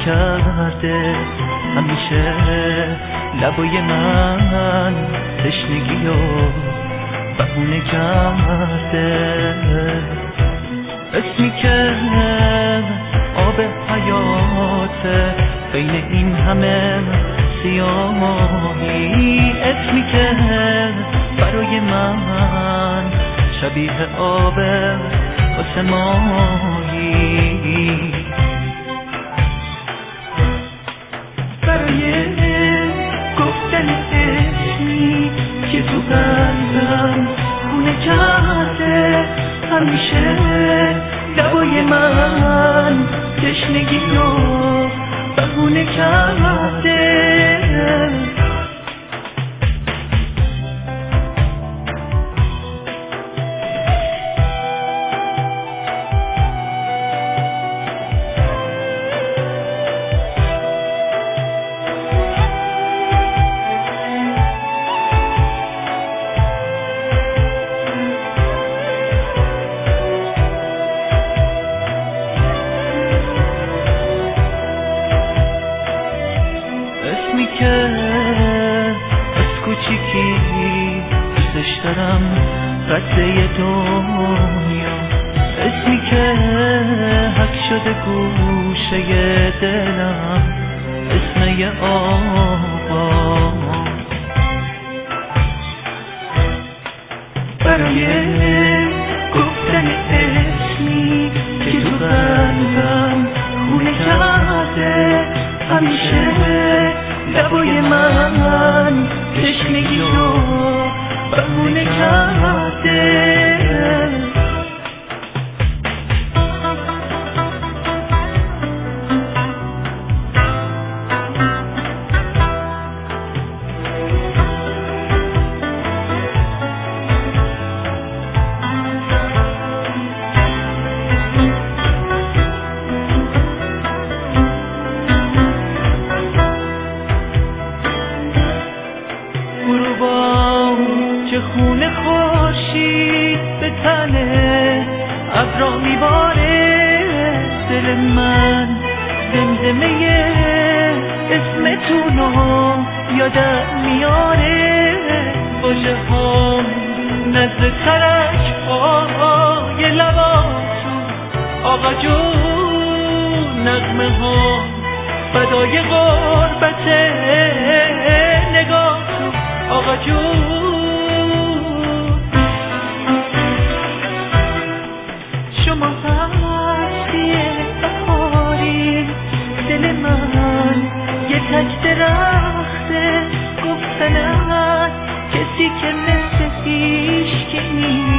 کرده همیشه لبای من تشنگی و بهونه کرده اسمی که آب حیاته بین این همه سیاهی اسمی که برای من شبیه آب آسمانی برای گفتن اسمی که تو قلبم خونه کرده همیشه لبای من تشنگی رو بهونه کرده اسمی که از کوچیکی دوستش دارم قصه دنیا اسمی که حک شده گوشه دلم اسم آقا برای گفتن اسمی که تو قلبم خونه کرده همیشه لبای من تشنگی رو بهونه کرده که خونه خورشید به تنه ابرا میباره دل من زمزمه اسمتونو یادم میاره باشه ها نزد ترک پای لباتون آقا جون نغمه ها فدای غربت نگاهتون آقا جون شما هستی بهاری دل من یه تک درخته گفتن از کسی که مثل هیچکی نیست